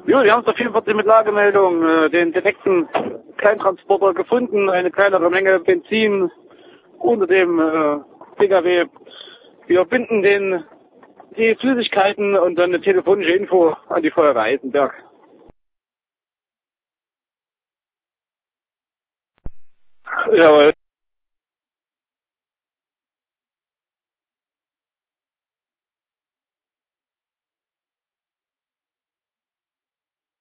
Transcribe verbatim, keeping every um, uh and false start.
Ja, wir haben zur vierundvierzig mit Lagemeldung äh, den defekten Kleintransporter gefunden, eine kleinere Menge Benzin unter dem äh, P K W. Wir binden den die Flüssigkeiten und dann eine telefonische Info an die Feuerwehr Eisenberg. Jawohl.